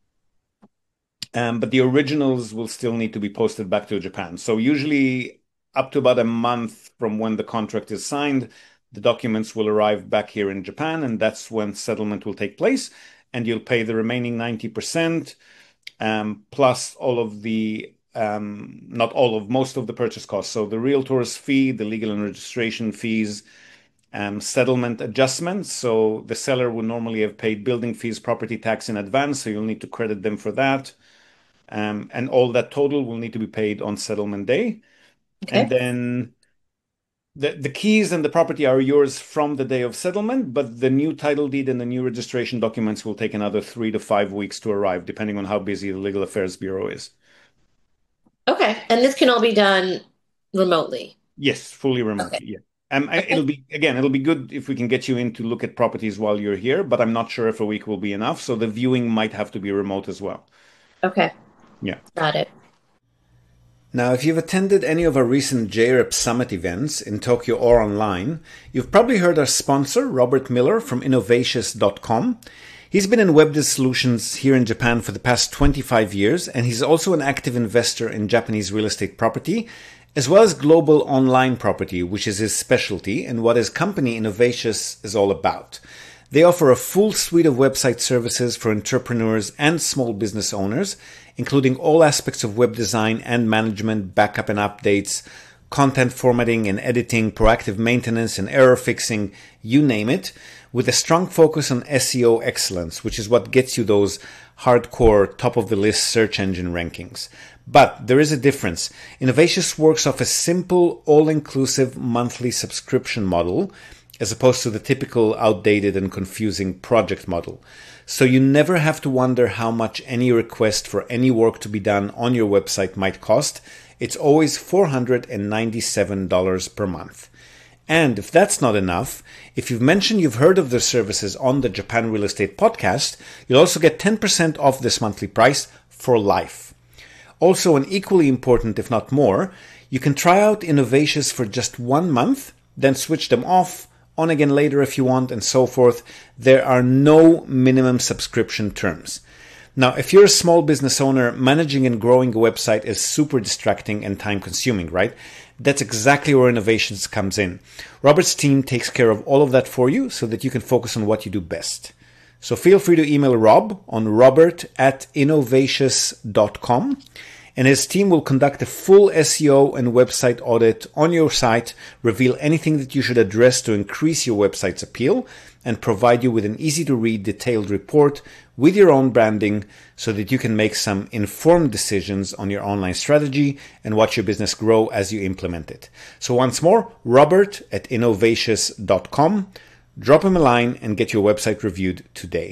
But the originals will still need to be posted back to Japan. So usually up to about a month from when the contract is signed, the documents will arrive back here in Japan, and that's when settlement will take place. And you'll pay the remaining 90%, plus all of the not all of most of the purchase costs. So the realtor's fee, the legal and registration fees, settlement adjustments. So the seller would normally have paid building fees, property tax in advance, so you'll need to credit them for that. And all that total will need to be paid on settlement day. Okay. And then the keys and the property are yours from the day of settlement, but the new title deed and the new registration documents will take another 3 to 5 weeks to arrive, depending on how busy the Legal Affairs Bureau is. Okay. And this can all be done remotely. Yes, fully Okay. remotely. Yeah. It'll be good if we can get you in to look at properties while you're here, but I'm not sure if a week will be enough. So the viewing might have to be remote as well. Okay. Yeah. Got it. Now, if you've attended any of our recent JREP Summit events in Tokyo or online, you've probably heard our sponsor, Robert Miller from Innovatious.com. He's been in web solutions here in Japan for the past 25 years, and he's also an active investor in Japanese real estate property, as well as global online property, which is his specialty and what his company Innovatious is all about. They offer a full suite of website services for entrepreneurs and small business owners, including all aspects of web design and management, backup and updates, content formatting and editing, proactive maintenance and error fixing, you name it, with a strong focus on SEO excellence, which is what gets you those hardcore top-of-the-list search engine rankings. But there is a difference. Innovatious works off a simple, all-inclusive monthly subscription model, as opposed to the typical outdated and confusing project model. So you never have to wonder how much any request for any work to be done on your website might cost. It's always $497 per month. And if that's not enough, if you've mentioned you've heard of their services on the Japan Real Estate Podcast, you'll also get 10% off this monthly price for life. Also, and equally important, if not more, you can try out Innovatious for just 1 month, then switch them off, on again later if you want, and so forth. There are no minimum subscription terms. Now, if you're a small business owner, managing and growing a website is super distracting and time consuming, right? That's exactly where Innovations comes in. Robert's team takes care of all of that for you so that you can focus on what you do best. So feel free to email Rob on robert@innovatious.com. And his team will conduct a full SEO and website audit on your site, reveal anything that you should address to increase your website's appeal, and provide you with an easy-to-read detailed report with your own branding so that you can make some informed decisions on your online strategy and watch your business grow as you implement it. So once more, robert@innovatious.com. Drop him a line and get your website reviewed today.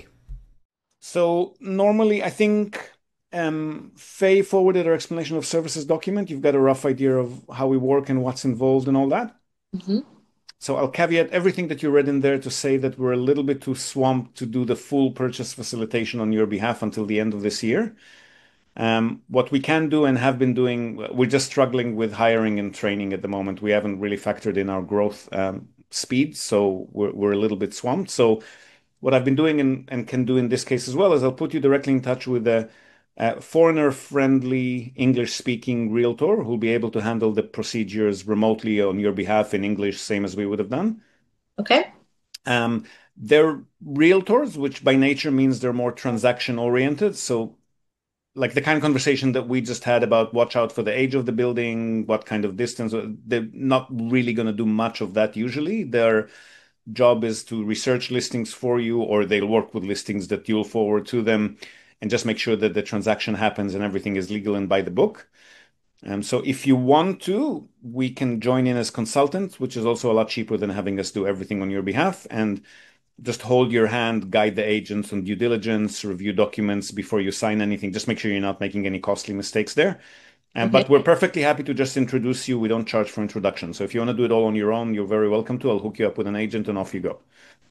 So normally, I think Faye forwarded our explanation of services document. You've got a rough idea of how we work and what's involved and all that. Mm-hmm. So I'll caveat everything that you read in there to say that we're a little bit too swamped to do the full purchase facilitation on your behalf until the end of this year. What we can do and have been doing, we're just struggling with hiring and training at the moment. We haven't really factored in our growth speed, so we're a little bit swamped. So what I've been doing and can do in this case as well is I'll put you directly in touch with a foreigner-friendly, English-speaking realtor who'll be able to handle the procedures remotely on your behalf in English, same as we would have done. Okay. They're realtors, which by nature means they're more transaction-oriented. So like the kind of conversation that we just had about watch out for the age of the building, what kind of distance, they're not really going to do much of that usually. Their job is to research listings for you, or they'll work with listings that you'll forward to them, and just make sure that the transaction happens and everything is legal and by the book. So if you want to, we can join in as consultants, which is also a lot cheaper than having us do everything on your behalf, and just hold your hand, guide the agents on due diligence, review documents before you sign anything. Just make sure you're not making any costly mistakes there. But we're perfectly happy to just introduce you. We don't charge for introduction. So if you want to do it all on your own, you're very welcome to. I'll hook you up with an agent and off you go.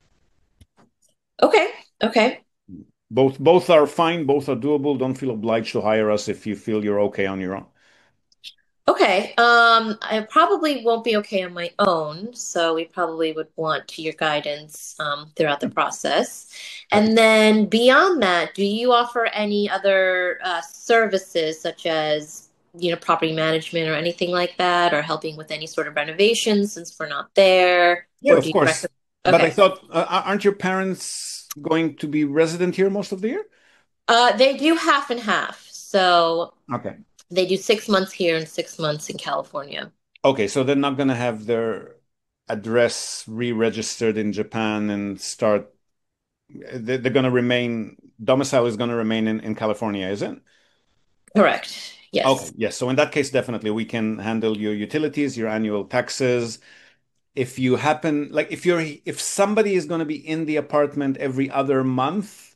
Okay. Okay. Both are fine. Both are doable. Don't feel obliged to hire us if you feel you're okay on your own. Okay. I probably won't be okay on my own, so we probably would want your guidance throughout the process. And then beyond that, do you offer any other services such as, property management or anything like that, or helping with any sort of renovations since we're not there? Yeah, of course. Okay. But I thought, aren't your parents going to be resident here most of the year? They do half and half. So okay. They do 6 months here and 6 months in California. Okay, so they're not going to have their address re-registered in Japan and start. They're going to remain. Domicile is going to remain in California, is it? Correct. Yes. Okay. Yes. So in that case, definitely we can handle your utilities, your annual taxes. If you happen, like if somebody is going to be in the apartment every other month,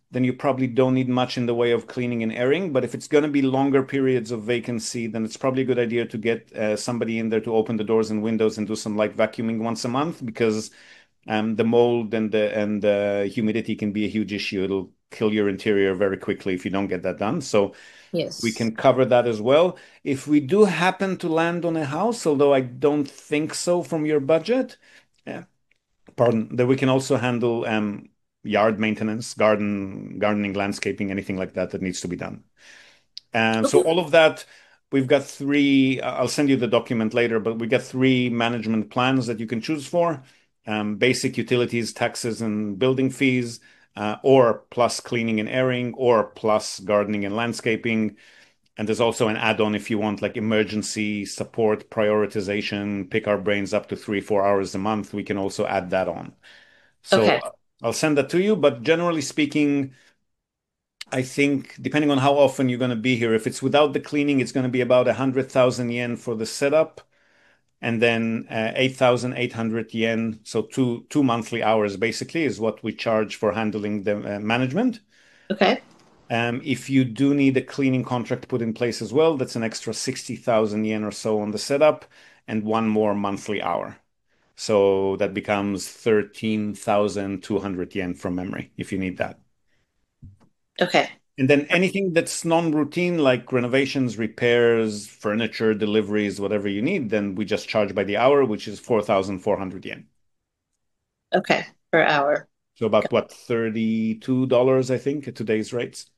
then you probably don't need much in the way of cleaning and airing. But if it's going to be longer periods of vacancy, then it's probably a good idea to get somebody in there to open the doors and windows and do some light vacuuming once a month, because the mold and the humidity can be a huge issue. It'll kill your interior very quickly if you don't get that done. So Yes. we can cover that as well. If we do happen to land on a house, although I don't think so from your budget, then we can also handle yard maintenance, gardening, landscaping, anything like that that needs to be done. So all of that, we've got three. I'll send you the document later, but we got three management plans that you can choose for: basic utilities, taxes, and building fees, or plus cleaning and airing, or plus gardening and landscaping. And there's also an add-on if you want like emergency support, prioritization, pick our brains up to 3-4 hours a month. We can also add that on. So Okay. I'll send that to you. But generally speaking, I think depending on how often you're going to be here, if it's without the cleaning, it's going to be about 100,000 yen for the setup, and then 8,800 yen. So two monthly hours basically is what we charge for handling the management. Okay. If you do need a cleaning contract put in place as well, that's an extra 60,000 yen or so on the setup and one more monthly hour. So that becomes 13,200 yen from memory if you need that. Okay. And then anything that's non-routine, like renovations, repairs, furniture, deliveries, whatever you need, then we just charge by the hour, which is 4,400 yen. Okay. Per hour. So about what, $32, I think, at today's rates.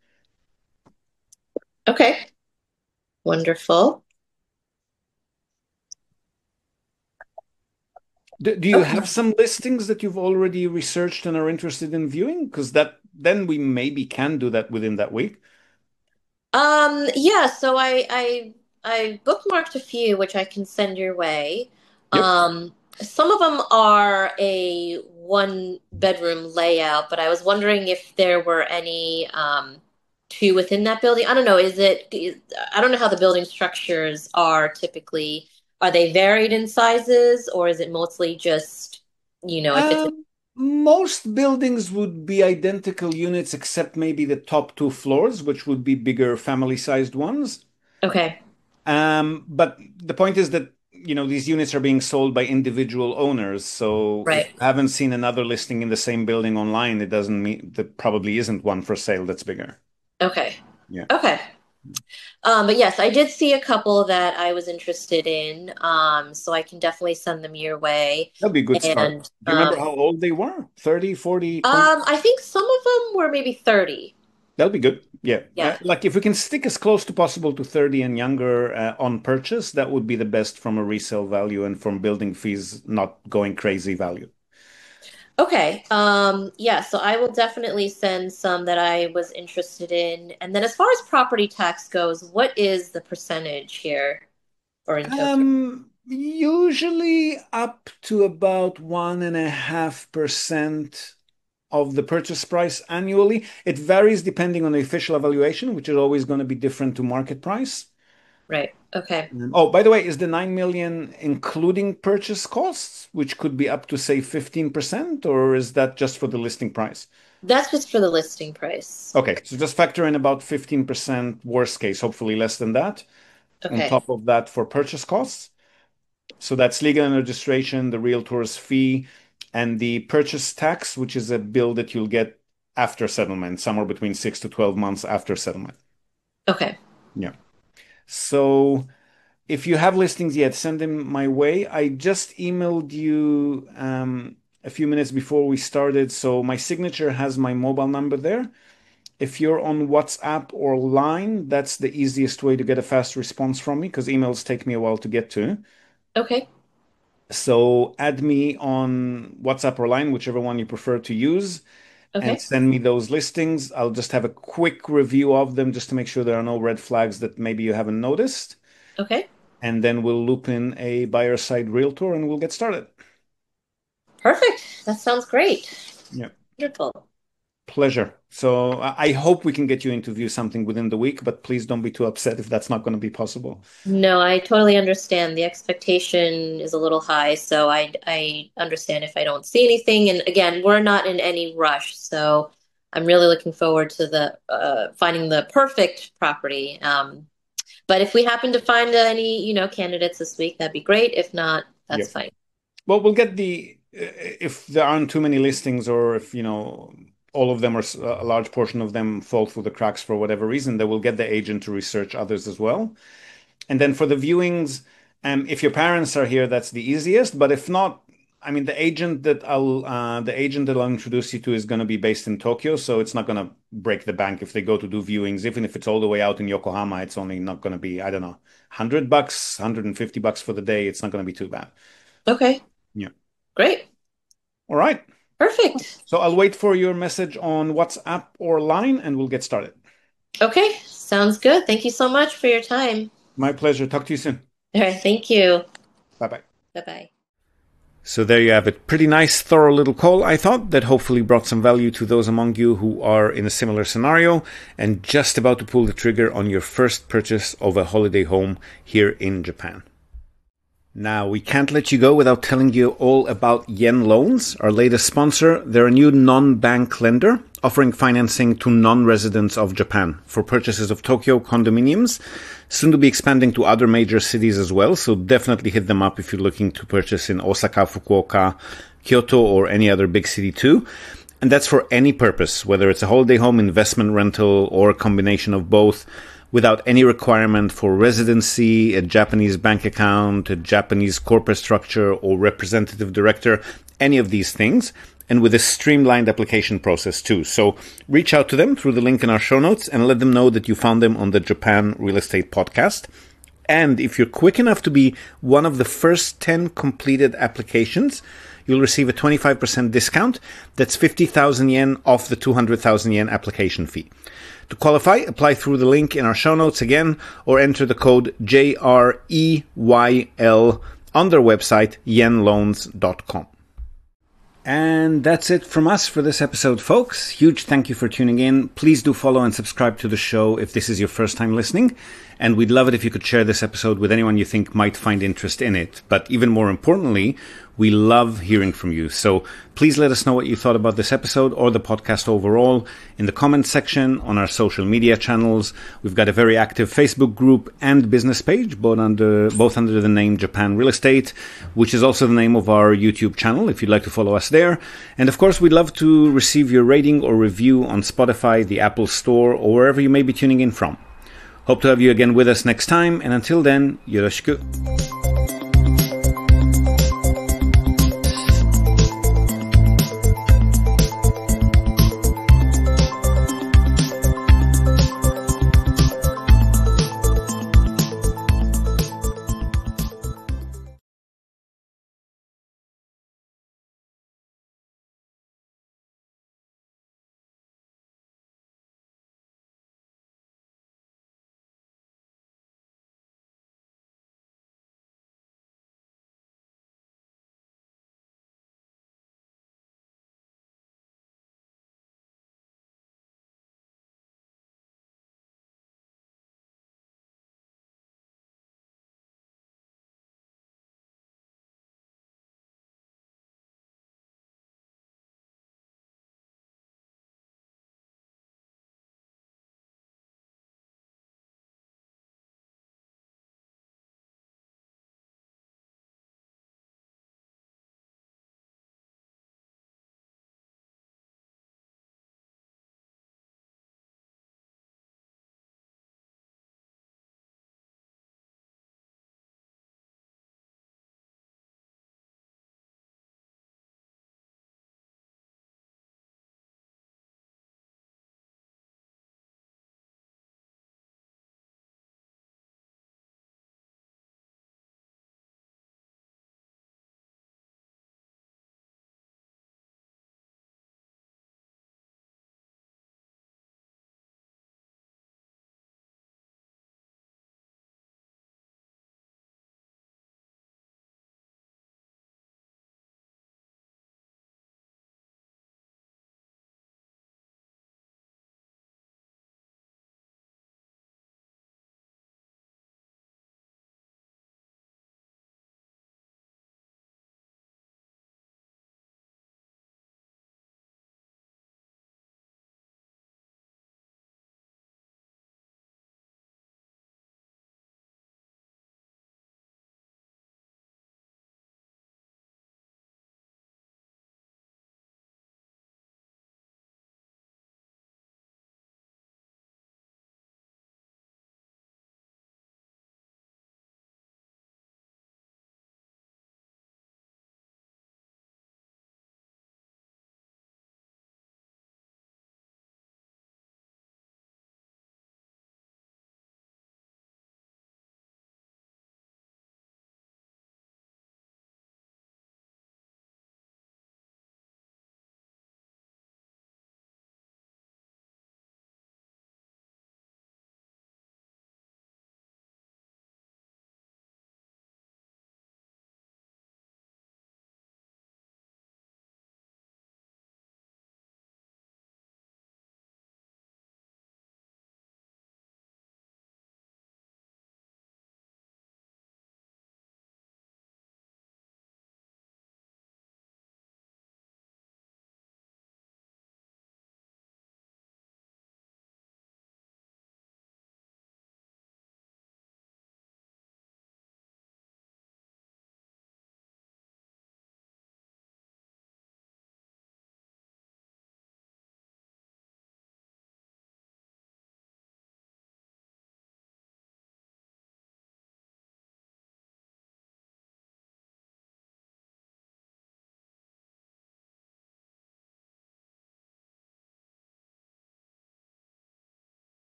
Okay. Wonderful. Do you have some listings that you've already researched and are interested in viewing? Because then we maybe can do that within that week. Yeah, so I bookmarked a few which I can send your way. Yep. Some of them are a one bedroom layout, but I was wondering if there were any two within that building. I don't know, I don't know how the building structures are typically. Are they varied in sizes, or is it mostly just, if it's Most buildings would be identical units except maybe the top two floors, which would be bigger family-sized ones. okay. But the point is that, these units are being sold by individual owners. So if Right. you haven't seen another listing in the same building online, it doesn't mean there probably isn't one for sale that's bigger. Okay. Yeah. Okay. But yes, I did see a couple that I was interested in. So I can definitely send them your way. That'd be a good start. And Do you remember how old they were? 30, 40, 20? I think some of them were maybe 30. That'll be good. Yeah. Yeah. Like if we can stick as close to possible to 30 and younger on purchase, that would be the best from a resale value and from building fees not going crazy value. Okay. Yeah, so I will definitely send some that I was interested in. And then as far as property tax goes, what is the percentage here or in Tokyo? Usually up to about 1.5% of the purchase price annually. It varies depending on the official evaluation, which is always going to be different to market price. Right. Okay. Oh, by the way, is the 9 million including purchase costs, which could be up to say 15%, or is that just for the listing price? That's just for the listing price. Okay, so just factor in about 15% worst case, hopefully less than that, on Okay. top of that for purchase costs. So that's legal and registration, the realtor's fee, and the purchase tax, which is a bill that you'll get after settlement, somewhere between 6 to 12 months after settlement. Okay. Yeah. So if you have listings yet, send them my way. I just emailed you a few minutes before we started, so my signature has my mobile number there. If you're on WhatsApp or Line, that's the easiest way to get a fast response from me because emails take me a while to get to. Okay. So add me on WhatsApp or Line, whichever one you prefer to use, and Okay. send me those listings. I'll just have a quick review of them just to make sure there are no red flags that maybe you haven't noticed. Okay. And then we'll loop in a buyer side realtor and we'll get started. Perfect. That sounds great. Yeah. Wonderful. Pleasure. So I hope we can get you into view something within the week, but please don't be too upset if that's not going to be possible. No, I totally understand. The expectation is a little high, so I understand if I don't see anything. And again, we're not in any rush, so I'm really looking forward to the finding the perfect property. But if we happen to find any, candidates this week, that'd be great. If not, that's fine. Well, we'll get if there aren't too many listings, or if, all of them or a large portion of them fall through the cracks for whatever reason, then we'll get the agent to research others as well. And then for the viewings, if your parents are here, that's the easiest. But if not, I mean, the agent that I'll introduce you to is going to be based in Tokyo, so it's not going to break the bank if they go to do viewings. Even if it's all the way out in Yokohama, it's only not going to be, I don't know, $100, $150 for the day. It's not going to be too bad. Okay. Yeah. Great. All right. Perfect. So I'll wait for your message on WhatsApp or Line, and we'll get started. Okay. Sounds good. Thank you so much for your time. My pleasure. Talk to you soon. All right. Thank you. Bye-bye. Bye-bye. So there you have it. Pretty nice, thorough little call, I thought, that hopefully brought some value to those among you who are in a similar scenario and just about to pull the trigger on your first purchase of a holiday home here in Japan. Now, we can't let you go without telling you all about Yen Loans, our latest sponsor. They're a new non-bank lender offering financing to non-residents of Japan for purchases of Tokyo condominiums, soon to be expanding to other major cities as well. So definitely hit them up if you're looking to purchase in Osaka, Fukuoka, Kyoto, or any other big city too. And that's for any purpose, whether it's a holiday home, investment rental, or a combination of both, without any requirement for residency, a Japanese bank account, a Japanese corporate structure, or representative director, any of these things, and with a streamlined application process too. So reach out to them through the link in our show notes and let them know that you found them on the Japan Real Estate Podcast. And if you're quick enough to be one of the first 10 completed applications, you'll receive a 25% discount. That's 50,000 yen off the 200,000 yen application fee. To qualify, apply through the link in our show notes again, or enter the code JREYL on their website, yenloans.com. And that's it from us for this episode, folks. Huge thank you for tuning in. Please do follow and subscribe to the show if this is your first time listening. And we'd love it if you could share this episode with anyone you think might find interest in it. But even more importantly, we love hearing from you. So please let us know what you thought about this episode or the podcast overall in the comments section on our social media channels. We've got a very active Facebook group and business page, both under the name Japan Real Estate, which is also the name of our YouTube channel if you'd like to follow us there. And of course, we'd love to receive your rating or review on Spotify, the Apple Store, or wherever you may be tuning in from. Hope to have you again with us next time, and until then, yoroshiku.